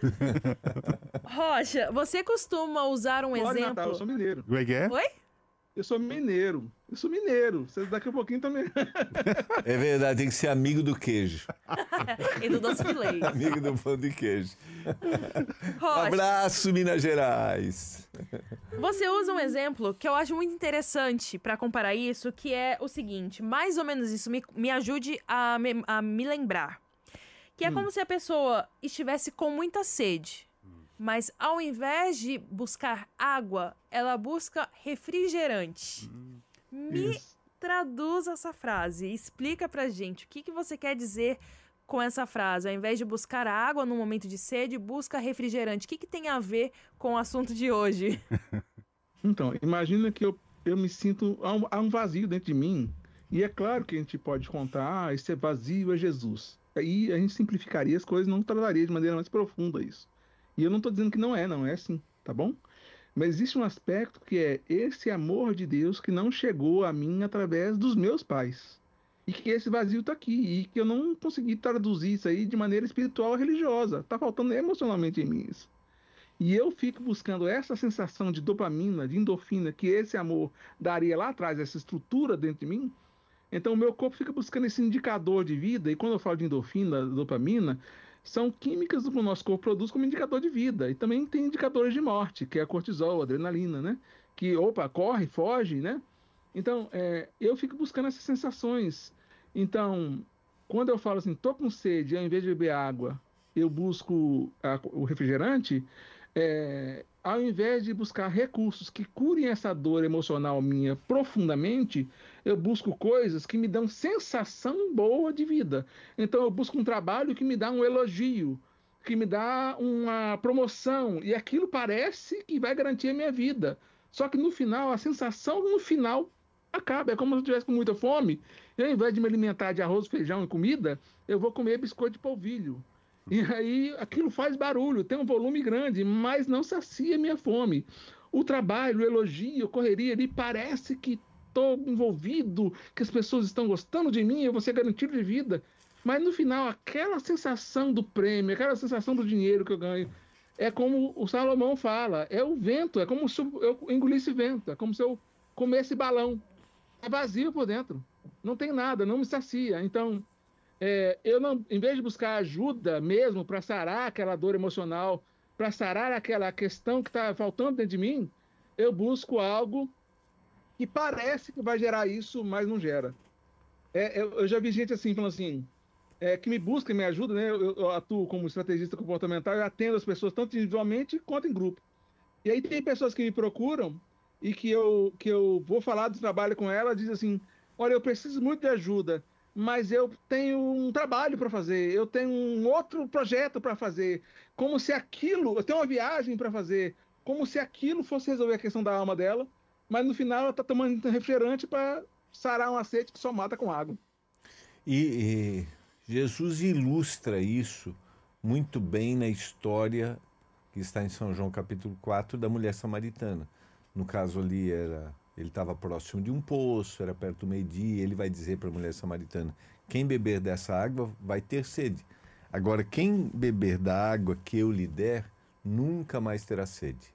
Rocha, você costuma usar um Olha, exemplo... Natal, eu sou mineiro. Como é que é? Oi? Eu sou mineiro. Eu sou mineiro. Vocês daqui a pouquinho também. É verdade, tem que ser amigo do queijo. E do doce de leite. Amigo do pão de queijo. Rocha, Abraço, Minas Gerais. você usa um exemplo que eu acho muito interessante pra comparar isso, que é o seguinte, mais ou menos isso, me, me ajude a me, a me lembrar. Que é como se a pessoa estivesse com muita sede, mas ao invés de buscar água, ela busca refrigerante. Me Isso. traduz essa frase, explica pra gente o que, que você quer dizer com essa frase. Ao invés de buscar água no momento de sede, busca refrigerante. O que, que tem a ver com o assunto de hoje? Então, imagina que eu, eu me sinto... Há um, há um vazio dentro de mim. E é claro que a gente pode contar, ah, esse vazio é Jesus. Aí a gente simplificaria as coisas, não trataria de maneira mais profunda isso. E eu não estou dizendo que não é, não é assim, tá bom? Mas existe um aspecto que é esse amor de Deus que não chegou a mim através dos meus pais. E que esse vazio está aqui. E que eu não consegui traduzir isso aí de maneira espiritual ou religiosa. Está faltando emocionalmente em mim isso. E eu fico buscando essa sensação de dopamina, de endorfina, que esse amor daria lá atrás, essa estrutura dentro de mim. Então o meu corpo fica buscando esse indicador de vida. E quando eu falo de endorfina, dopamina, são químicas que o nosso corpo produz como indicador de vida. E também tem indicadores de morte, que é a cortisol, a adrenalina, né? Que, opa, corre, foge, né? Então, é, eu fico buscando essas sensações. Então, quando eu falo assim, tô com sede, ao invés de beber água, eu busco a, o refrigerante, é, ao invés de buscar recursos que curem essa dor emocional minha profundamente, eu busco coisas que me dão sensação boa de vida. Então, eu busco um trabalho que me dá um elogio, que me dá uma promoção, e aquilo parece que vai garantir a minha vida. Só que no final, a sensação no final acaba. É como se eu estivesse com muita fome, e ao invés de me alimentar de arroz, feijão e comida, eu vou comer biscoito de polvilho. E aí aquilo faz barulho, tem um volume grande, mas não sacia minha fome. O trabalho, o elogio, a correria ali, parece que estou envolvido, que as pessoas estão gostando de mim, eu vou ser garantido de vida. Mas no final, aquela sensação do prêmio, aquela sensação do dinheiro que eu ganho, é como o Salomão fala, é o vento, é como se eu engolisse vento, é como se eu comesse balão. É vazio por dentro, não tem nada, não me sacia. Então, é, eu não, em vez de buscar ajuda mesmo para sarar aquela dor emocional, para sarar aquela questão que está faltando dentro de mim, eu busco algo que parece que vai gerar isso, mas não gera. É, eu, eu já vi gente assim, falando assim, é, que me busca, me ajuda, né? Eu, eu atuo como estrategista comportamental, eu atendo as pessoas tanto individualmente quanto em grupo. E aí tem pessoas que me procuram e que eu, que eu vou falar do trabalho com ela, diz assim, olha, eu preciso muito de ajuda, mas eu tenho um trabalho para fazer, eu tenho um outro projeto para fazer, como se aquilo, eu tenho uma viagem para fazer, como se aquilo fosse resolver a questão da alma dela, mas no final ela está tomando refrigerante para sarar uma sede que só mata com água. E, e Jesus ilustra isso muito bem na história que está em São João capítulo quatro da mulher samaritana. No caso ali, era, ele estava próximo de um poço, era perto do meio-dia, ele vai dizer para a mulher samaritana, quem beber dessa água vai ter sede. Agora, quem beber da água que eu lhe der, nunca mais terá sede.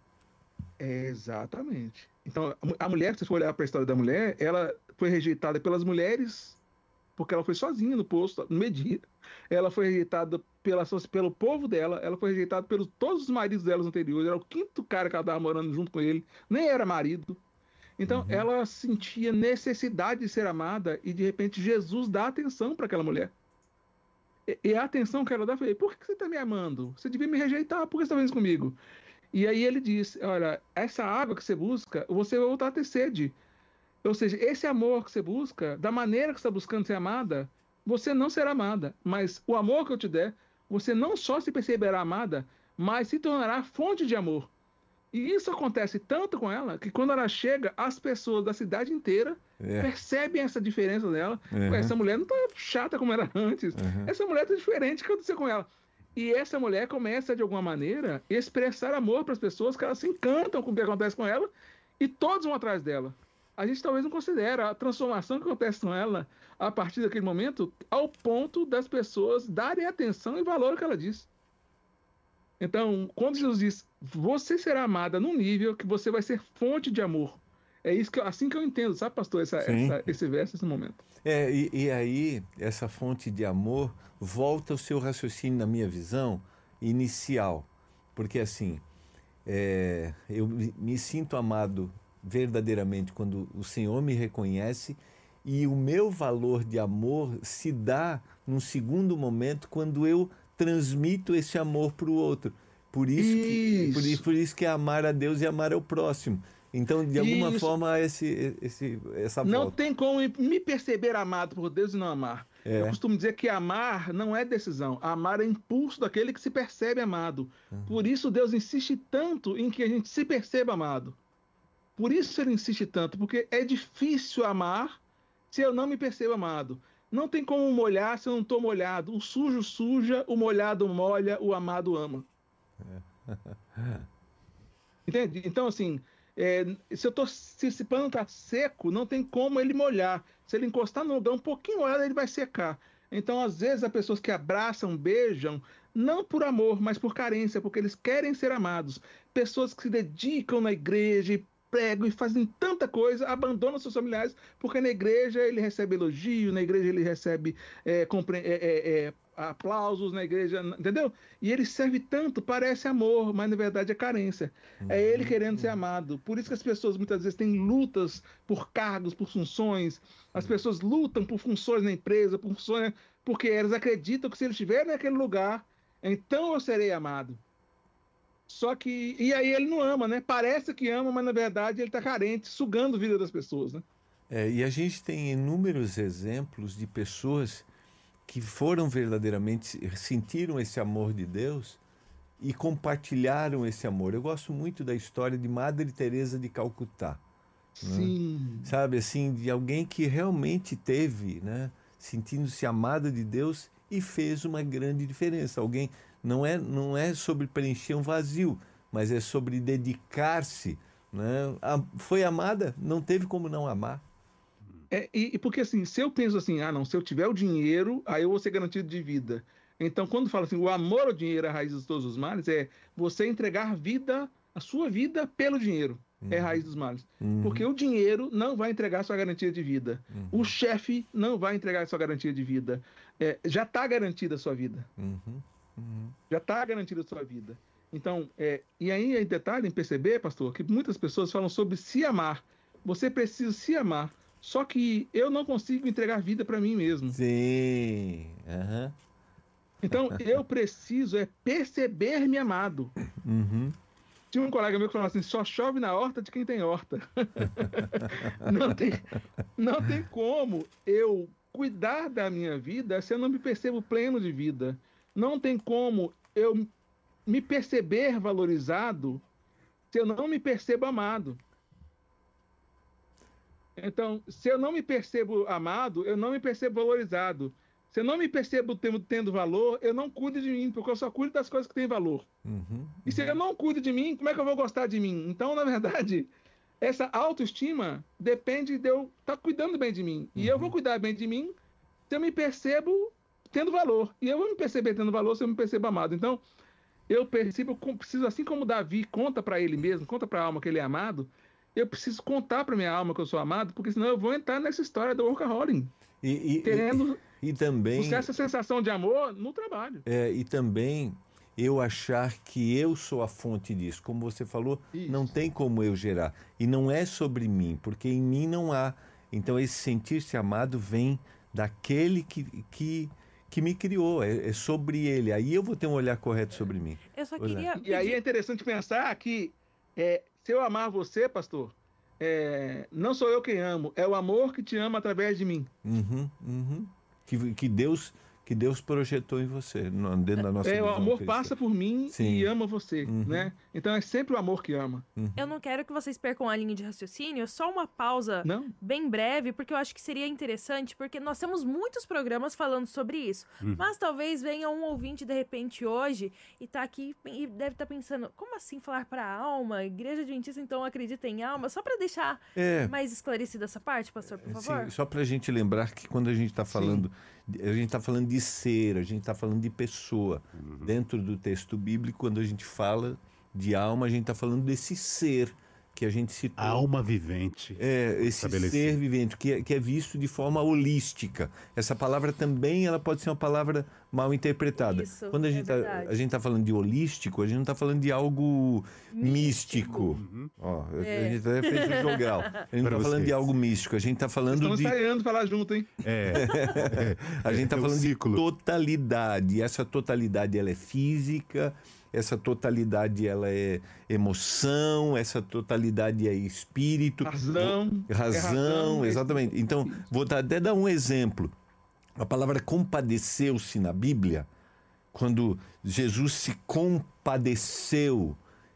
É, exatamente. Então, a mulher, se você for olhar para a história da mulher, ela foi rejeitada pelas mulheres porque ela foi sozinha no posto, no meio-dia. Ela foi rejeitada pela, pelo povo dela, ela foi rejeitada pelos todos os maridos delas anteriores, era o quinto cara que ela estava morando junto com ele, nem era marido. Então, uhum. ela sentia necessidade de ser amada e, de repente, Jesus dá atenção para aquela mulher. E, e a atenção que ela dá foi, por que você está me amando? Você devia me rejeitar, por que você está fazendo isso comigo? E aí ele diz, olha, essa água que você busca, você vai voltar a ter sede. Ou seja, esse amor que você busca, da maneira que você está buscando ser amada, você não será amada. Mas o amor que eu te der, você não só se perceberá amada, mas se tornará fonte de amor. E isso acontece tanto com ela, que quando ela chega, as pessoas da cidade inteira é. percebem essa diferença dela. Uhum. Essa mulher não está chata como era antes. Uhum. Essa mulher está diferente. O que aconteceu com ela? E essa mulher começa, de alguma maneira, a expressar amor para as pessoas, que elas se encantam com o que acontece com ela, e todos vão atrás dela. A gente talvez não considera a transformação que acontece com ela a partir daquele momento, ao ponto das pessoas darem atenção e valor ao que ela diz. Então, quando Jesus diz, você será amada num nível que você vai ser fonte de amor. É isso que eu, assim que eu entendo, sabe, pastor, essa, essa, esse verso, esse momento. É, e, e aí, essa fonte de amor volta ao seu raciocínio, na minha visão, inicial. Porque, assim, é, eu me sinto amado verdadeiramente quando o Senhor me reconhece, e o meu valor de amor se dá num segundo momento quando eu transmito esse amor para o outro. Por isso, isso. Que, por, por isso que é amar a Deus e amar ao próximo. Então, de alguma isso. forma, esse, esse, essa volta. Não tem como me perceber amado por Deus e não amar. É. Eu costumo dizer que amar não é decisão. Amar é impulso daquele que se percebe amado. Uhum. Por isso Deus insiste tanto em que a gente se perceba amado. Por isso ele insiste tanto, porque é difícil amar se eu não me percebo amado. Não tem como molhar se eu não estou molhado. O sujo suja, o molhado molha, o amado ama. É. Entende? Então, assim, é, se, eu tô, se esse pano está seco, não tem como ele molhar. Se ele encostar no lugar um pouquinho molhado, ele vai secar. Então, às vezes, há pessoas que abraçam, beijam, não por amor, mas por carência, porque eles querem ser amados. Pessoas que se dedicam na igreja e pregam e fazem tanta coisa, abandonam seus familiares, porque na igreja ele recebe elogio, na igreja ele recebe é, compre- é, é, é, aplausos, na igreja, entendeu? E ele serve tanto, parece amor, mas na verdade é carência. Uhum. É ele querendo ser amado. Por isso que as pessoas muitas vezes têm lutas por cargos, por funções. As pessoas lutam por funções na empresa, por funções, porque elas acreditam que se eles estiverem naquele lugar, então eu serei amado. Só que, e aí ele não ama, né? Parece que ama, mas na verdade ele está carente, sugando a vida das pessoas, né? É, e a gente tem inúmeros exemplos de pessoas que foram verdadeiramente, sentiram esse amor de Deus e compartilharam esse amor. Eu gosto muito da história de Madre Teresa de Calcutá. Sim. Né? Sabe, assim, de alguém que realmente teve, né? Sentindo-se amada de Deus e fez uma grande diferença. Alguém... Não é, não é sobre preencher um vazio, mas é sobre dedicar-se. Né? A, foi amada, não teve como não amar. É, e, e porque assim, se eu penso assim, ah não, se eu tiver o dinheiro, aí eu vou ser garantido de vida. Então, quando fala assim, o amor ao dinheiro é a raiz de todos os males, é você entregar vida, a sua vida pelo dinheiro. Uhum. É a raiz dos males. Uhum. Porque o dinheiro não vai entregar sua garantia de vida. Uhum. O chefe não vai entregar sua garantia de vida. É, já está garantida a sua vida. Uhum. Uhum. Já está garantida a sua vida. Então, é, e aí é detalhe em perceber, pastor, que muitas pessoas falam sobre se amar. Você precisa se amar. Só que eu não consigo entregar vida para mim mesmo. Sim. Uhum. Então, eu preciso é perceber-me amado. Uhum. Tinha um colega meu que falava assim, só chove na horta de quem tem horta. não, tem, não tem como eu cuidar da minha vida se eu não me percebo pleno de vida. Não tem como eu me perceber valorizado se eu não me percebo amado. Então, se eu não me percebo amado, eu não me percebo valorizado. Se eu não me percebo tendo, tendo valor, eu não cuido de mim, porque eu só cuido das coisas que têm valor. Uhum, uhum. E se eu não cuido de mim, como é que eu vou gostar de mim? Então, na verdade, essa autoestima depende de eu estar cuidando bem de mim. E uhum. eu vou cuidar bem de mim se eu me percebo tendo valor. E eu vou me perceber tendo valor se eu me percebo amado. Então, eu percebo, preciso, assim como Davi conta para ele mesmo, conta para a alma que ele é amado, eu preciso contar para minha alma que eu sou amado, porque senão eu vou entrar nessa história do workaholic. E, e, Querendo e, e também... buscar essa sensação de amor no trabalho. É, e também eu achar que eu sou a fonte disso. Como você falou, Isso. não tem como eu gerar. E não é sobre mim, porque em mim não há. Então esse sentir-se amado vem daquele que, que, que me criou. É, é sobre ele. Aí eu vou ter um olhar correto sobre mim. Eu só Pois é. queria. E aí pedir- é interessante pensar que é, se eu amar você, pastor, é, não sou eu quem amo, é o amor que te ama através de mim. Uhum, uhum. Que, que, Deus, que Deus projetou em você, no- dentro da nossa É, o visão amor cristã. passa por mim Sim. e ama você, Uhum. né? Então é sempre o amor que ama. Eu não quero que vocês percam a linha de raciocínio, só uma pausa Não? bem breve, porque eu acho que seria interessante, porque nós temos muitos programas falando sobre isso. Mas talvez venha um ouvinte de repente hoje e tá aqui e deve estar pensando, como assim falar para a alma? Igreja Adventista então acredita em alma? Só para deixar É. mais esclarecida essa parte, pastor, por favor. Sim, só para a gente lembrar que quando a gente está falando, a gente está falando de ser, a gente está falando de pessoa. Dentro do texto bíblico, quando a gente fala de alma, a gente está falando desse ser que a gente citou. Alma vivente. É, esse Estabelecido. ser vivente, que é, que é visto de forma holística. Essa palavra também ela pode ser uma palavra mal interpretada. Isso, Quando a é gente tá, verdade. a gente está falando de holístico, a gente não está falando de algo místico. Uhum. Ó, É. A gente até fez um jogral. A gente não Pra está falando de vocês. algo místico, a gente está falando Estamos de... ensaiando falar junto, hein? É. A gente está É um falando de ciclo. totalidade. E essa totalidade ela é física, essa totalidade ela é emoção, essa totalidade é espírito. Razão. Razão, é razão, é- exatamente. Então, vou dar- até dar um exemplo. A palavra compadeceu-se na Bíblia, quando Jesus se compadeceu,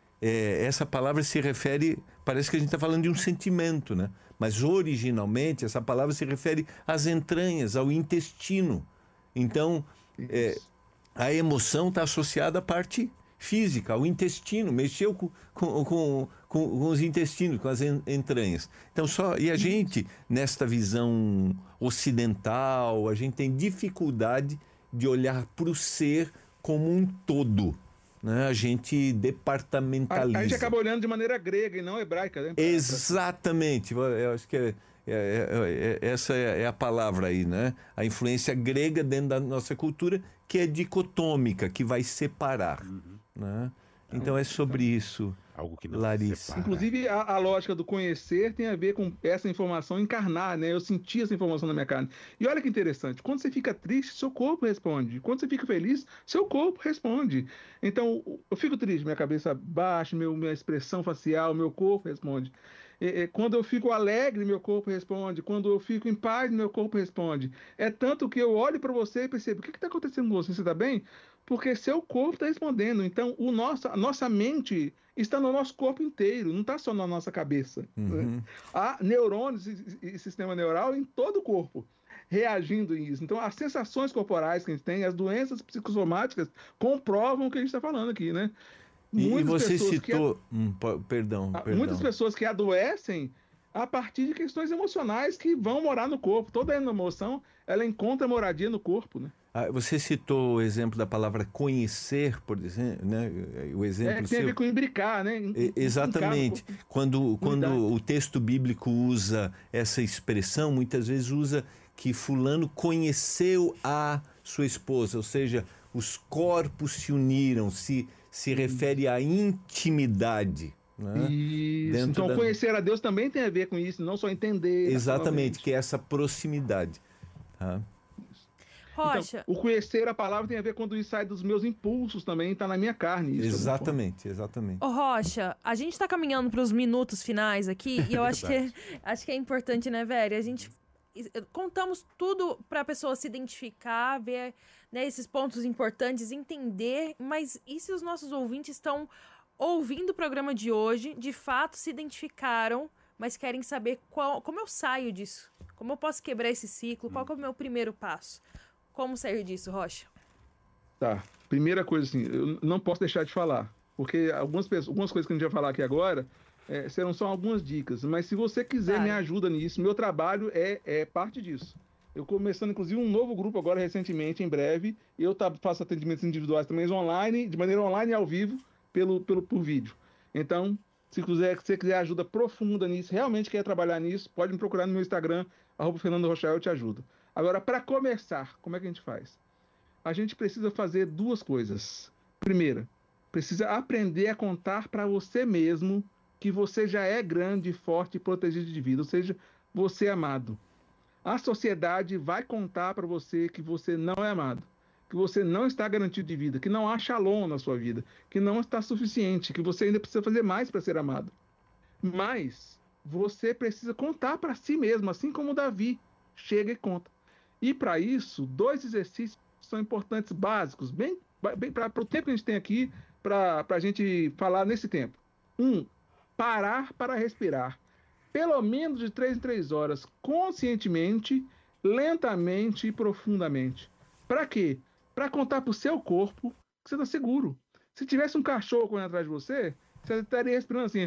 é, essa palavra se refere, parece que a gente está falando de um sentimento, né? Mas originalmente essa palavra se refere às entranhas, ao intestino. Então, é, a emoção está associada à parte física, ao intestino, mexeu com, com, com, com, com os intestinos, com as en- entranhas. Então, só, e a gente, nesta visão ocidental, a gente tem dificuldade de olhar para o ser como um todo. Né? A gente A, departamentaliza. a gente acaba olhando de maneira grega e não hebraica, né? Exatamente, eu acho que é, é- é- é- essa é, é a palavra aí, né? A influência grega dentro da nossa cultura, que é dicotômica, que vai separar. Né? Então é sobre isso. Algo que não Larissa. separa. Inclusive, a, a lógica do conhecer tem a ver com essa informação encarnar, né? Eu senti essa informação na minha carne. E olha que interessante, quando você fica triste, seu corpo responde. Quando você fica feliz, seu corpo responde. Então, eu fico triste, minha cabeça baixa, meu, minha expressão facial, meu corpo responde. É, é, quando eu fico alegre, meu corpo responde. Quando eu fico em paz, meu corpo responde. É tanto que eu olho para você e percebo, o que está acontecendo com você? Você está bem? Porque seu corpo está respondendo. Então, o nosso, a nossa mente está no nosso corpo inteiro, não está só na nossa cabeça. Né? Há neurônios e, e sistema neural em todo o corpo reagindo a isso. Então, as sensações corporais que a gente tem, as doenças psicossomáticas comprovam o que a gente está falando aqui, né? E, e Muitas você pessoas que- citou... Hum, po- perdão, Ah, perdão. Muitas pessoas que adoecem a partir de questões emocionais que vão morar no corpo. Toda emoção, ela encontra moradia no corpo, né? Ah, você citou o exemplo da palavra conhecer, por exemplo, né? O exemplo É, que tem a seu. ver com imbricar, né? E- Im- imbricar no Exatamente. corpo. Quando, quando Unidade. o texto bíblico usa essa expressão, muitas vezes usa que fulano conheceu a sua esposa, ou seja, os corpos se uniram, se, se refere à intimidade. Né? Isso. Dentro Então, da- conhecer a Deus também tem a ver com isso, não só entender. Exatamente, que é essa proximidade. Tá? Rocha, Então, o conhecer a palavra tem a ver quando isso sai dos meus impulsos também, está na minha carne. Isso, Exatamente, exatamente. Ô Rocha, a gente tá caminhando para os minutos finais aqui e eu acho que, acho que é importante, né, velho? A gente contamos tudo para a pessoa se identificar, ver, né, esses pontos importantes, entender, mas e se os nossos ouvintes estão ouvindo o programa de hoje, de fato se identificaram, mas querem saber qual, como eu saio disso? Como eu posso quebrar esse ciclo? Qual que é o meu primeiro passo? Como sair disso, Rocha? Tá. Primeira coisa, assim, eu não posso deixar de falar, porque algumas, pessoas, algumas coisas que a gente vai falar aqui agora é, serão só algumas dicas, mas se você quiser Vai. me ajuda nisso, meu trabalho é, é parte disso. Eu começando, inclusive, um novo grupo agora recentemente, em breve, eu tá, faço atendimentos individuais também online, de maneira online e ao vivo, pelo, pelo, por vídeo. Então, Se quiser, se você quiser ajuda profunda nisso, realmente quer trabalhar nisso, pode me procurar no meu Instagram, arroba Fernando Rochael, eu te ajudo. Agora, para começar, como é que a gente faz? A gente precisa fazer duas coisas. Primeira, precisa aprender a contar para você mesmo que você já é grande, forte e protegido de vida, ou seja, você é amado. A sociedade vai contar para você que você não é amado, que você não está garantido de vida, que não há shalom na sua vida, que não está suficiente, que você ainda precisa fazer mais para ser amado. Mas você precisa contar para si mesmo, assim como Davi chega e conta. E para isso, dois exercícios são importantes, básicos, bem, bem para o tempo que a gente tem aqui, para a gente falar nesse tempo. Um, parar para respirar. Pelo menos de três em três horas, conscientemente, lentamente e profundamente. Para quê? Para contar para o seu corpo que você está seguro. Se tivesse um cachorro correndo atrás de você, você estaria respirando assim,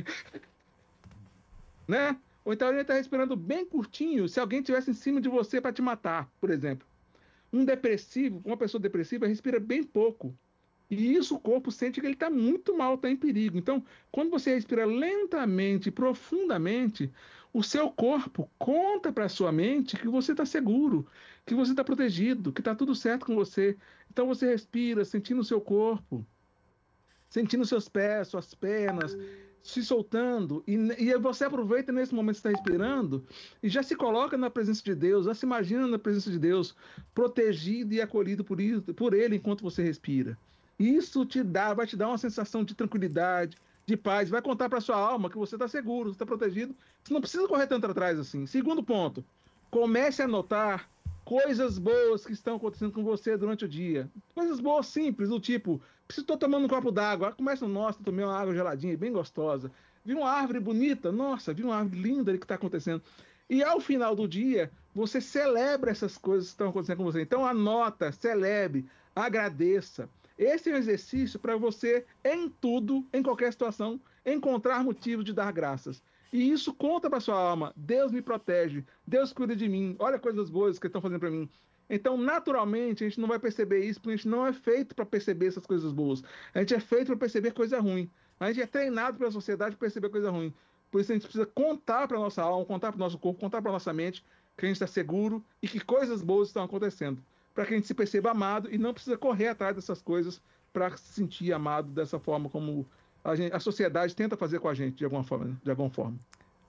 né? Ou então ele está respirando bem curtinho se alguém estivesse em cima de você para te matar, por exemplo. Um depressivo, uma pessoa depressiva, respira bem pouco. E isso o corpo sente que ele está muito mal, está em perigo. Então, quando você respira lentamente, profundamente, o seu corpo conta para a sua mente que você está seguro, que você está protegido, que está tudo certo com você. Então você respira, sentindo o seu corpo, sentindo seus pés, suas pernas, se soltando. E, e você aproveita nesse momento que está respirando e já se coloca na presença de Deus, já se imagina na presença de Deus, protegido e acolhido por, isso, por Ele enquanto você respira. Isso te dá, vai te dar uma sensação de tranquilidade, de paz, vai contar para sua alma que você está seguro, você está protegido, você não precisa correr tanto atrás assim. Segundo ponto, comece a notar coisas boas que estão acontecendo com você durante o dia. Coisas boas simples, do tipo, estou tomando um copo d'água, começa, nossa, tomei uma água geladinha, bem gostosa. Vi uma árvore bonita, nossa, vi uma árvore linda ali que está acontecendo. E ao final do dia, você celebra essas coisas que estão acontecendo com você. Então anota, celebre, agradeça. Esse é um exercício para você, em tudo, em qualquer situação, encontrar motivos de dar graças. E isso conta para sua alma. Deus me protege, Deus cuida de mim, olha coisas boas que estão fazendo para mim. Então, naturalmente, a gente não vai perceber isso, porque a gente não é feito para perceber essas coisas boas. A gente é feito para perceber coisa ruim. A gente é treinado pela sociedade para perceber coisa ruim. Por isso a gente precisa contar para a nossa alma, contar para o nosso corpo, contar para a nossa mente que a gente está seguro e que coisas boas estão acontecendo. Para que a gente se perceba amado e não precisa correr atrás dessas coisas para se sentir amado dessa forma como a, gente, a sociedade tenta fazer com a gente, de alguma forma. De alguma forma.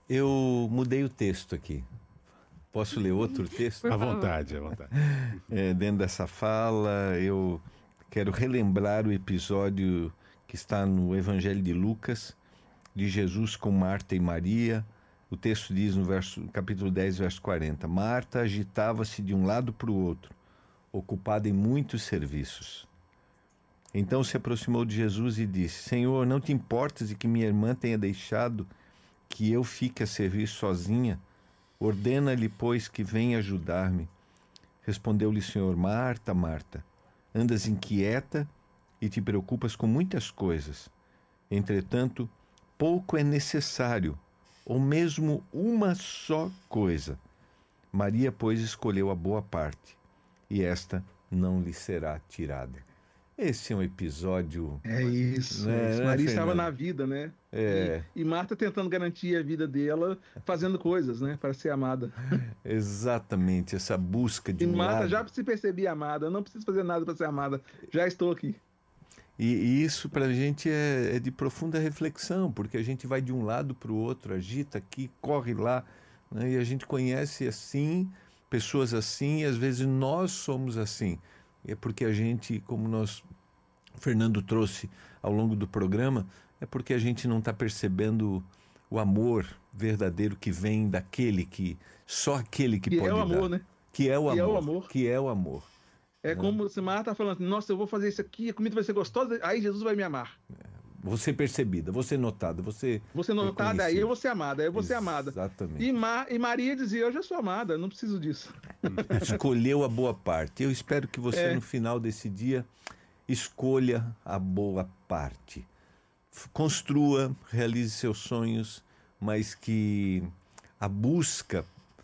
Eu mudei o texto aqui. Posso ler outro texto? À vontade, à vontade. É, dentro dessa fala, eu quero relembrar o episódio que está no Evangelho de Lucas, de Jesus com Marta e Maria. O texto diz no verso, capítulo dez, verso quarenta. Marta agitava-se de um lado para o outro, ocupada em muitos serviços. Então se aproximou de Jesus e disse: Senhor, não te importas de que minha irmã tenha deixado que eu fique a servir sozinha? Ordena-lhe, pois, que venha ajudar-me. Respondeu-lhe o Senhor: Marta, Marta, andas inquieta e te preocupas com muitas coisas. Entretanto, pouco é necessário, ou mesmo uma só coisa. Maria, pois, escolheu a boa parte, e esta não lhe será tirada. Esse é um episódio... É isso. Né, é isso. né, Maria estava Fernando? na vida, né? É. E, e Marta tentando garantir a vida dela, fazendo coisas, né? Para ser amada. Exatamente, essa busca de E um Marta lado. já se percebia amada. Eu não preciso fazer nada para ser amada. Já estou aqui. E, e isso para a gente é, é de profunda reflexão, porque a gente vai de um lado para o outro, agita aqui, corre lá, né? E a gente conhece assim, pessoas assim, e às vezes nós somos assim. É porque a gente, como nós, o Fernando trouxe ao longo do programa, é porque a gente não está percebendo o amor verdadeiro que vem daquele que, só aquele que, Que pode é o amor, dar. né? Que é o Que amor. é o amor. Que é o amor. É como se Marta falando, nossa, eu vou fazer isso aqui, a comida vai ser gostosa, aí Jesus vai me amar. Você percebida, você notada, você... Você notada, aí eu vou ser amada, aí eu vou ser amada. Exatamente. E, Ma, e Maria dizia, eu já sou amada, não preciso disso. Escolheu a boa parte. Eu espero que você, É. no final desse dia, escolha a boa parte. F- Construa, realize seus sonhos, mas que a busca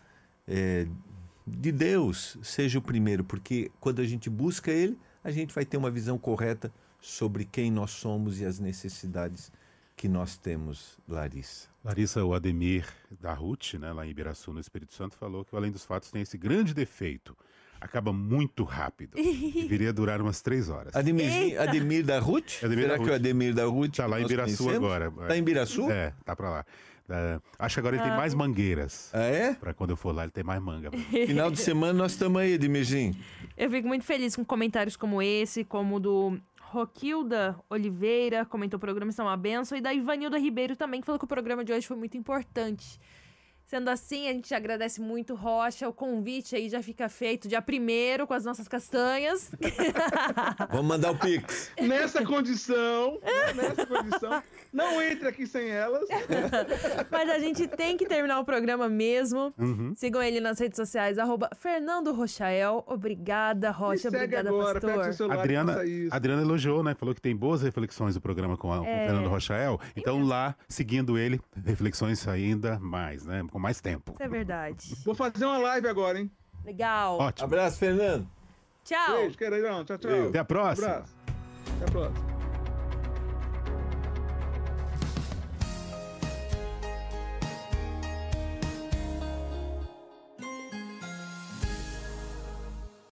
é, de Deus seja o primeiro, porque quando a gente busca Ele, a gente vai ter uma visão correta sobre quem nós somos e as necessidades que nós temos, Larissa? Larissa, o Ademir da Ruth, né, lá em Ibiraçu, no Espírito Santo, falou que o Além dos Fatos tem esse grande defeito. Acaba muito rápido. Deveria durar umas três horas. Ademir, Ademir da Ruth? Ademir Será da que Ruth. o Ademir da Ruth Tá lá em nós Ibiraçu conhecemos? agora. Tá em Ibiraçu? É, tá pra lá. É, acho que agora ele tem mais mangueiras. Ah, é? Pra quando eu for lá, ele tem mais manga. Final de semana nós estamos aí, Admirzinho. Eu fico muito feliz com comentários como esse, como o do Roquilda Oliveira, comentou o programa está uma benção, e da Ivanilda Ribeiro também, que falou que o programa de hoje foi muito importante. Sendo assim, a gente agradece muito, Rocha. O convite aí já fica feito dia primeiro com as nossas castanhas. Vamos mandar o Pix. Nessa condição, né, nessa condição, não entre aqui sem elas. Mas a gente tem que terminar o programa mesmo. Uhum. Sigam ele nas redes sociais, arroba Fernando Rochael. Obrigada, Rocha. Me segue Obrigada, agora, pega seu pastor. celular e Adriana, faça isso. Adriana elogiou, né? Falou que tem boas reflexões do programa com, a, com É. o Fernando Rochael. Então lá, seguindo ele, reflexões ainda mais, né? Com mais tempo. Isso é verdade. Vou fazer uma live agora, hein? Legal. Ótimo. Abraço, Fernando. Tchau. Beijo, queridão. Tchau, tchau. Valeu. Até a próxima. Abraço. Até a próxima.